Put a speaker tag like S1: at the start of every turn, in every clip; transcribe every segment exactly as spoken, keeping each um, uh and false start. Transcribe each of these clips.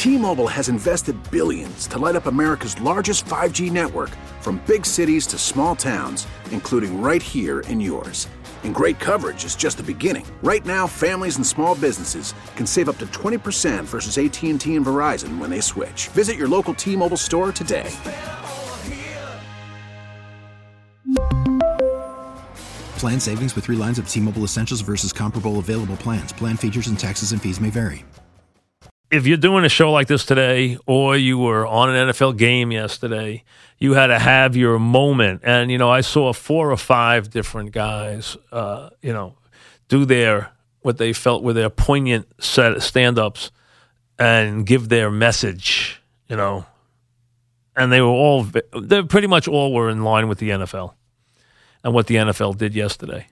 S1: T-Mobile has invested billions to light up America's largest five G network, from big cities to small towns, including right here in yours. And great coverage is just the beginning. Right now, families and small businesses can save up to twenty percent versus A T and T and Verizon when they switch. Visit your local T-Mobile store today.
S2: Plan savings with three lines of T-Mobile Essentials versus comparable available plans. Plan features and taxes and fees may vary.
S3: If you're doing a show like this today, or you were on an N F L game yesterday, you had to have your moment. And, you know, I saw four or five different guys, uh, you know, do their, what they felt were their poignant set stand-ups and give their message, you know. And they were all, they pretty much all were in line with the N F L and what the N F L did yesterday.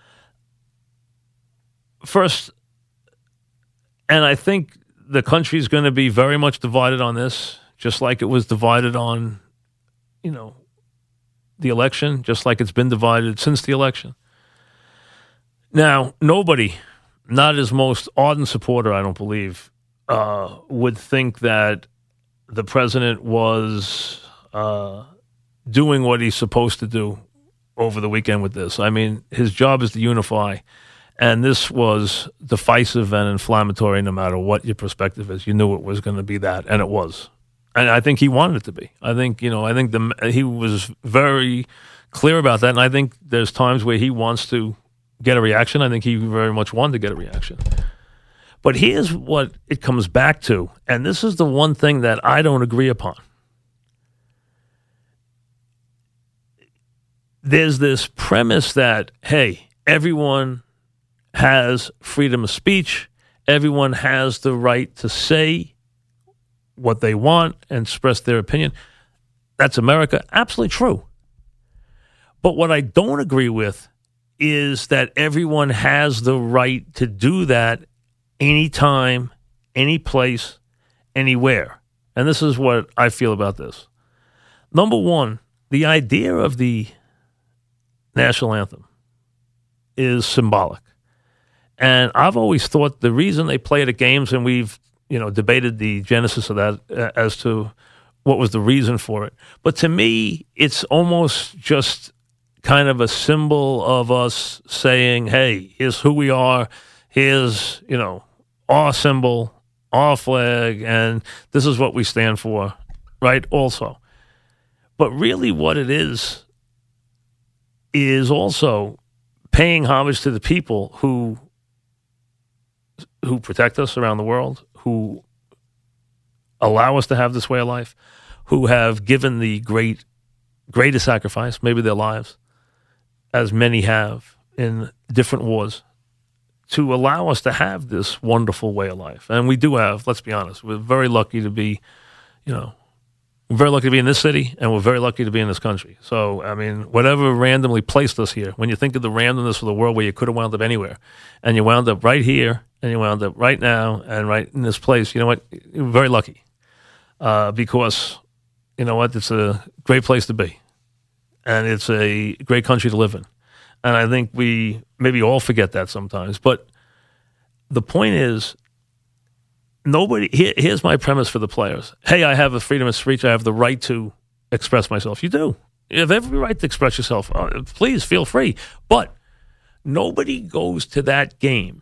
S3: First, and I think the country is going to be very much divided on this, just like it was divided on, you know, the election, just like it's been divided since the election. Now, nobody, not his most ardent supporter, I don't believe, uh, would think that the president was uh, doing what he's supposed to do over the weekend with this. I mean, his job is to unify, and this was divisive and inflammatory no matter what your perspective is. You knew it was going to be that, and it was. And I think he wanted it to be. I think, you know, I think the he was very clear about that, and I think there's times where he wants to get a reaction. I think he very much wanted to get a reaction. But here's what it comes back to, and this is the one thing that I don't agree upon. There's this premise that, hey, everyone has freedom of speech. Everyone has the right to say what they want and express their opinion. That's America. Absolutely true. But what I don't agree with is that everyone has the right to do that anytime, any place, anywhere. And this is what I feel about this. Number one, the idea of the national anthem is symbolic. And I've always thought the reason they play it at games, and we've, you know, debated the genesis of that uh, as to what was the reason for it. But to me, it's almost just kind of a symbol of us saying, hey, here's who we are. Here's, you know, our symbol, our flag, and this is what we stand for, right? Also. But really what it is, is also paying homage to the people who who protect us around the world, who allow us to have this way of life, who have given the great, greatest sacrifice, maybe their lives, as many have in different wars, to allow us to have this wonderful way of life. And we do have, let's be honest, we're very lucky to be, you know, we're very lucky to be in this city, and we're very lucky to be in this country. So, I mean, whatever randomly placed us here, when you think of the randomness of the world where you could have wound up anywhere, and you wound up right here, and you wound up right now, and right in this place, you know what? You're very lucky. Uh, because, you know what? It's a great place to be. And it's a great country to live in. And I think we maybe all forget that sometimes. But the point is, nobody, here, here's my premise for the players. Hey, I have a freedom of speech. I have the right to express myself. You do. You have every right to express yourself. Uh, please feel free. But nobody goes to that game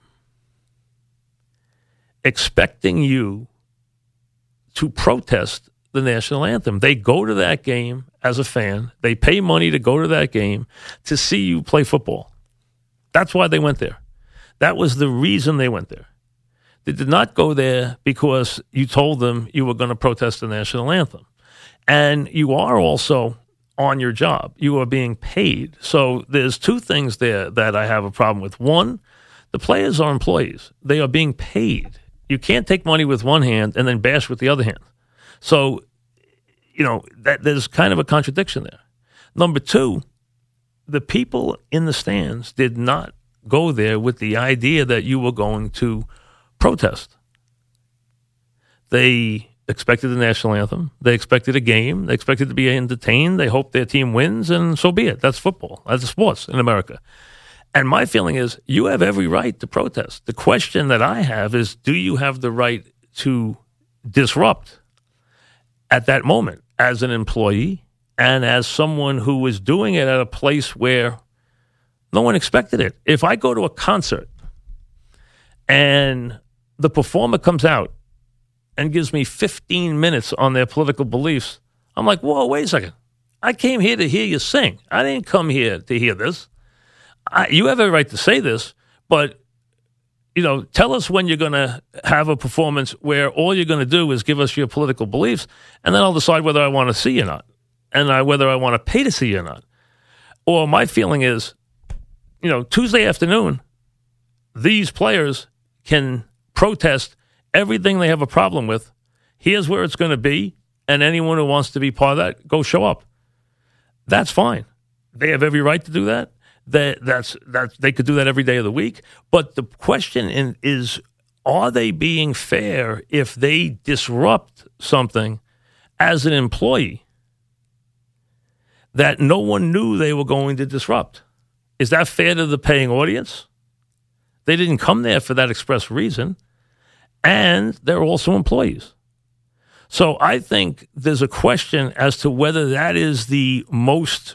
S3: expecting you to protest the national anthem. They go to that game as a fan. They pay money to go to that game to see you play football. That's why they went there. That was the reason they went there. They did not go there because you told them you were going to protest the national anthem. And you are also on your job. You are being paid. So there's two things there that I have a problem with. One, the players are employees. They are being paid. You can't take money with one hand and then bash with the other hand. So, you know, that there's kind of a contradiction there. Number two, the people in the stands did not go there with the idea that you were going to protest. They expected the national anthem. They expected a game. They expected to be entertained. They hoped their team wins, and so be it. That's football. That's sports in America. And my feeling is you have every right to protest. The question that I have is, do you have the right to disrupt at that moment as an employee and as someone who was doing it at a place where no one expected it. If I go to a concert and the performer comes out and gives me fifteen minutes on their political beliefs, I'm like, whoa, wait a second. I came here to hear you sing. I didn't come here to hear this. I, you have a right to say this, but, you know, tell us when you're going to have a performance where all you're going to do is give us your political beliefs, and then I'll decide whether I want to see you or not, and I, whether I want to pay to see you or not. Or my feeling is, you know, Tuesday afternoon, these players can protest everything they have a problem with. Here's where it's going to be, and anyone who wants to be part of that, go show up. That's fine. They have every right to do that. That that's that they could do that every day of the week. But the question in, is, are they being fair if they disrupt something as an employee that no one knew they were going to disrupt? Is that fair to the paying audience? They didn't come there for that express reason, and they're also employees. So I think there's a question as to whether that is the most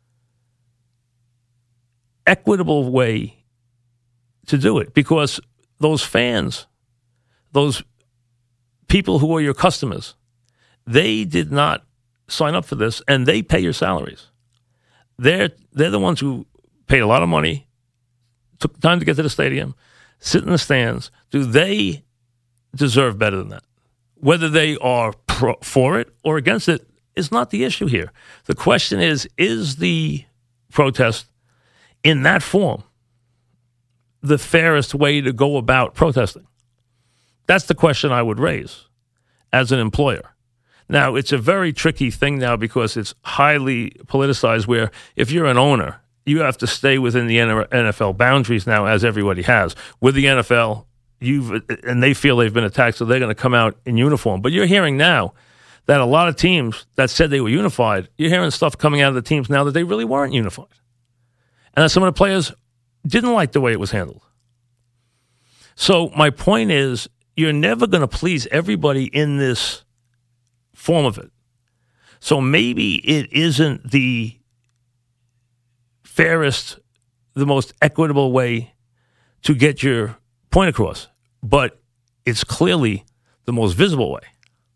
S3: equitable way to do it, because those fans, those people who are your customers, they did not sign up for this, and they pay your salaries. They're they're the ones who paid a lot of money, took time to get to the stadium, sit in the stands. Do they deserve better than that? Whether they are pro, for it or against it is not the issue here. The question is, is the protest in that form the fairest way to go about protesting? That's the question I would raise as an employer. Now, it's a very tricky thing now because it's highly politicized, where if you're an owner, you have to stay within the N F L boundaries now, as everybody has. With the N F L, you've and they feel they've been attacked, so they're going to come out in uniform. But you're hearing now that a lot of teams that said they were unified, you're hearing stuff coming out of the teams now that they really weren't unified. And that some of the players didn't like the way it was handled. So my point is, you're never going to please everybody in this form of it. So maybe it isn't the fairest, the most equitable way to get your point across, but it's clearly the most visible way.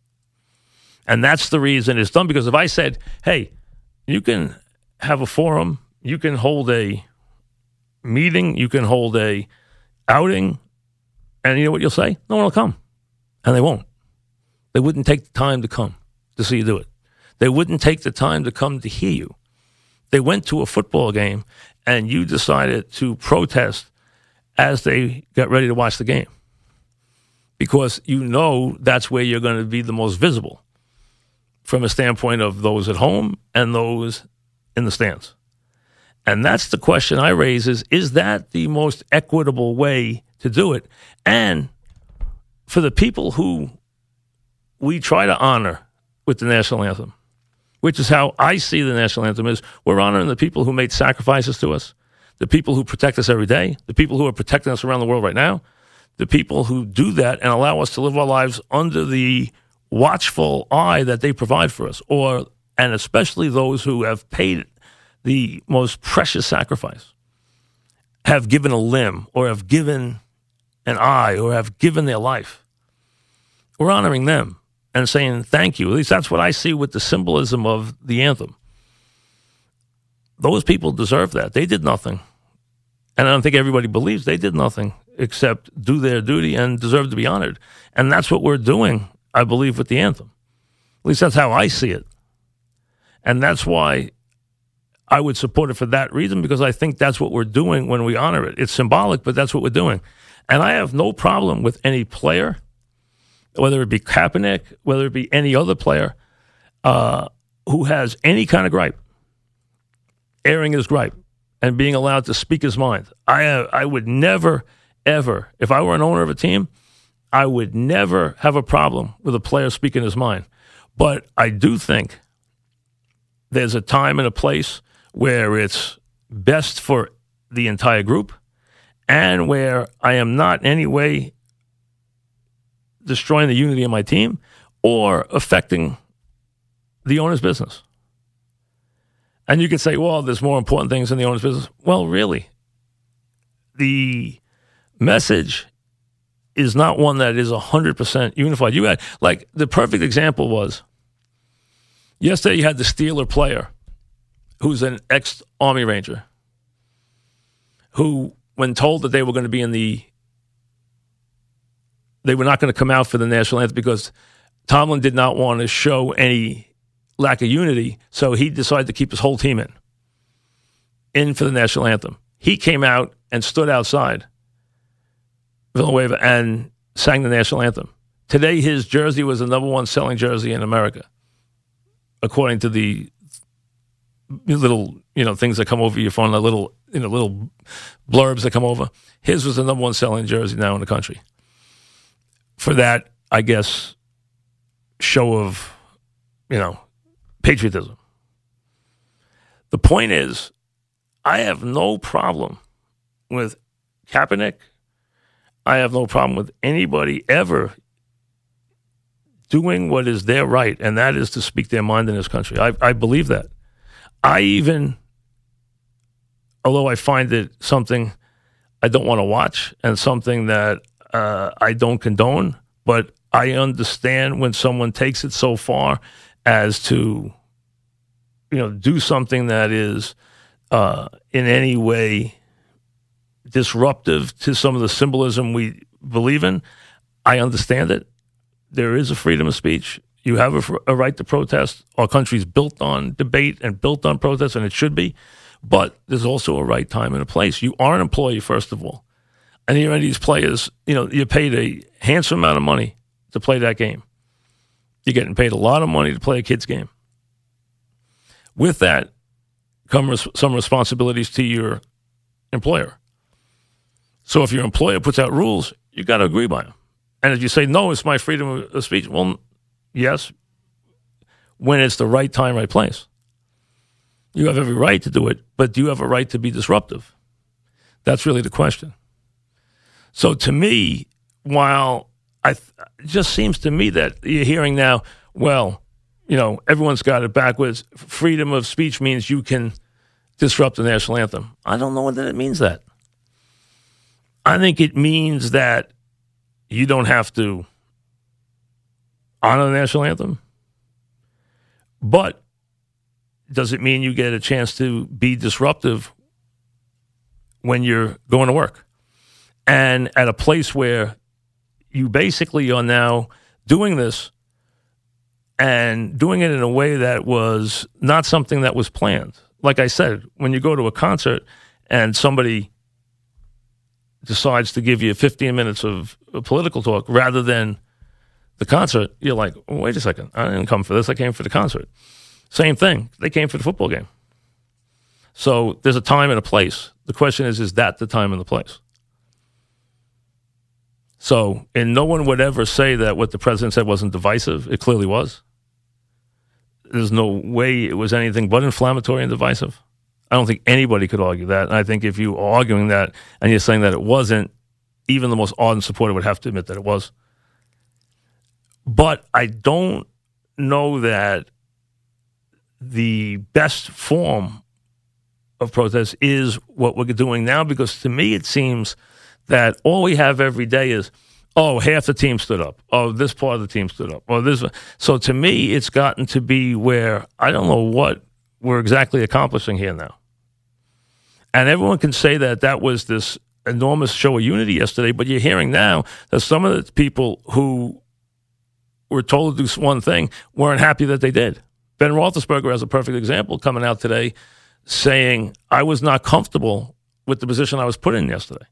S3: And that's the reason it's done, because if I said, hey, you can have a forum, you can hold a meeting, you can hold a outing, and you know what you'll say? No one will come. And they won't. They wouldn't take the time to come to see you do it. They wouldn't take the time to come to hear you. They went to a football game, and you decided to protest as they got ready to watch the game, because you know that's where you're going to be the most visible from a standpoint of those at home and those in the stands. And that's the question I raise is, is that the most equitable way to do it? And for the people who we try to honor with the national anthem, which is how I see the national anthem, is we're honoring the people who made sacrifices to us, the people who protect us every day, the people who are protecting us around the world right now, the people who do that and allow us to live our lives under the watchful eye that they provide for us, or and especially those who have paid the most precious sacrifice, have given a limb or have given an eye or have given their life. We're honoring them and saying thank you. At least that's what I see with the symbolism of the anthem. Those people deserve that. They did nothing. And I don't think everybody believes they did nothing except do their duty and deserve to be honored. And that's what we're doing, I believe, with the anthem. At least that's how I see it. And that's why I would support it for that reason, because I think that's what we're doing when we honor it. It's symbolic, but that's what we're doing. And I have no problem with any player, whether it be Kaepernick, whether it be any other player, uh, who has any kind of gripe, airing his gripe and being allowed to speak his mind. I uh, I would never, ever, if I were an owner of a team, I would never have a problem with a player speaking his mind. But I do think there's a time and a place where it's best for the entire group, and where I am not in any way destroying the unity of my team or affecting the owner's business. And you could say, well, there's more important things in the owner's business. Well, really, the message is not one that is one hundred percent unified. You had, like, the perfect example was yesterday you had the Steeler player who's an ex-Army Ranger who, when told that they were going to be in the, they were not going to come out for the national anthem because Tomlin did not want to show any lack of unity, so he decided to keep his whole team in, in for the national anthem. He came out and stood outside Villanueva and sang the national anthem. Today, his jersey was the number one selling jersey in America, according to the little, you know, things that come over your phone, the little, you know, little blurbs that come over. His was the number one selling jersey now in the country. For that, I guess, show of, you know, patriotism. The point is, I have no problem with Kaepernick. I have no problem with anybody ever doing what is their right, and that is to speak their mind in this country. I, I believe that. I even, although I find it something I don't want to watch and something that uh, I don't condone, but I understand when someone takes it so far as to, you know, do something that is uh, in any way disruptive to some of the symbolism we believe in. I understand it. There is a freedom of speech. You have a, a right to protest. Our country's built on debate and built on protest, and it should be. But there's also a right time and a place. You are an employee, first of all. And you're these players, you know, you're paid a handsome amount of money to play that game. You're getting paid a lot of money to play a kid's game. With that come res- some responsibilities to your employer. So if your employer puts out rules, you got to agree by them. And if you say, no, it's my freedom of speech, well, yes, when it's the right time, right place. You have every right to do it, but do you have a right to be disruptive? That's really the question. So to me, while I th- it just seems to me that you're hearing now, well, you know, everyone's got it backwards. Freedom of speech means you can disrupt the national anthem. I don't know whether it means that. I think it means that you don't have to honor the national anthem. But does it mean you get a chance to be disruptive when you're going to work? And at a place where you basically are now doing this and doing it in a way that was not something that was planned. Like I said, when you go to a concert and somebody decides to give you fifteen minutes of political talk rather than the concert, you're like, oh, wait a second, I didn't come for this, I came for the concert. Same thing, they came for the football game. So there's a time and a place. The question is, is that the time and the place? So, and no one would ever say that what the president said wasn't divisive. It clearly was. There's no way it was anything but inflammatory and divisive. I don't think anybody could argue that. And I think if you are arguing that and you're saying that it wasn't, even the most ardent supporter would have to admit that it was. But I don't know that the best form of protest is what we're doing now, because to me it seems that all we have every day is, oh, half the team stood up. Oh, this part of the team stood up. Oh, this. So to me, it's gotten to be where I don't know what we're exactly accomplishing here now. And everyone can say that that was this enormous show of unity yesterday, but you're hearing now that some of the people who were told to do one thing weren't happy that they did. Ben Roethlisberger has a perfect example coming out today saying, I was not comfortable with the position I was put in yesterday.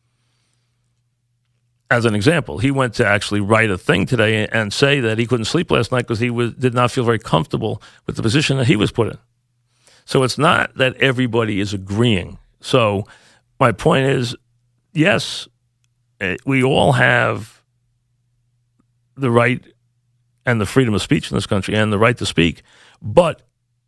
S3: As an example, he went to actually write a thing today and say that he couldn't sleep last night because he was, did not feel very comfortable with the position that he was put in. So it's not that everybody is agreeing. So my point is, yes, we all have the right and the freedom of speech in this country and the right to speak, but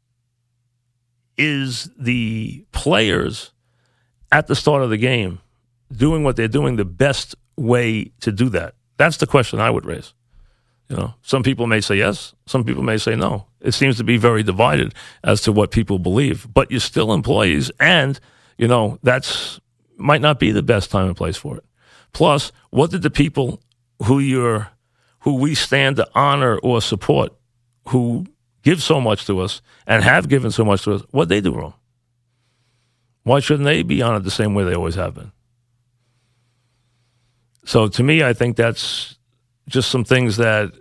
S3: is the players at the start of the game doing what they're doing the best way to do that? That's the question I would raise. You know, some people may say yes, some people may say no. It seems to be very divided as to what people believe. But you're still employees, and, you know, that's might not be the best time and place for it. Plus, what did the people who you're, who we stand to honor or support, who give so much to us and have given so much to us, what they do wrong? Why shouldn't they be honored the same way they always have been? So to me, I think that's just some things that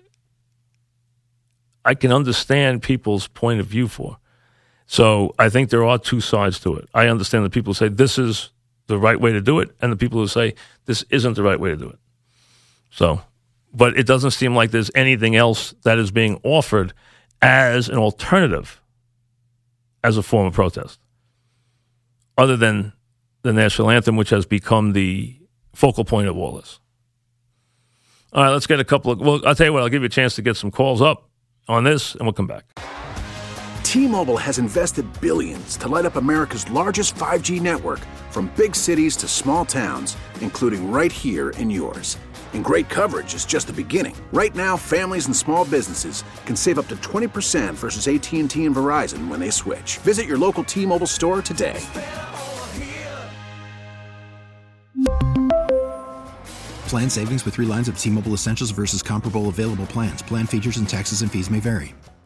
S3: I can understand people's point of view for. So I think there are two sides to it. I understand the people who say this is the right way to do it, and the people who say this isn't the right way to do it. So, but it doesn't seem like there's anything else that is being offered as an alternative, as a form of protest, other than the national anthem, which has become the focal point of all this. All right, let's get a couple of, well, I'll tell you what, I'll give you a chance to get some calls up on this, and we'll come back.
S1: T-Mobile has invested billions to light up America's largest five G network, from big cities to small towns, including right here in yours. And great coverage is just the beginning. Right now, families and small businesses can save up to twenty percent versus A T and T and Verizon when they switch. Visit your local T-Mobile store today.
S2: Plan savings with three lines of T-Mobile Essentials versus comparable available plans. Plan features and taxes and fees may vary.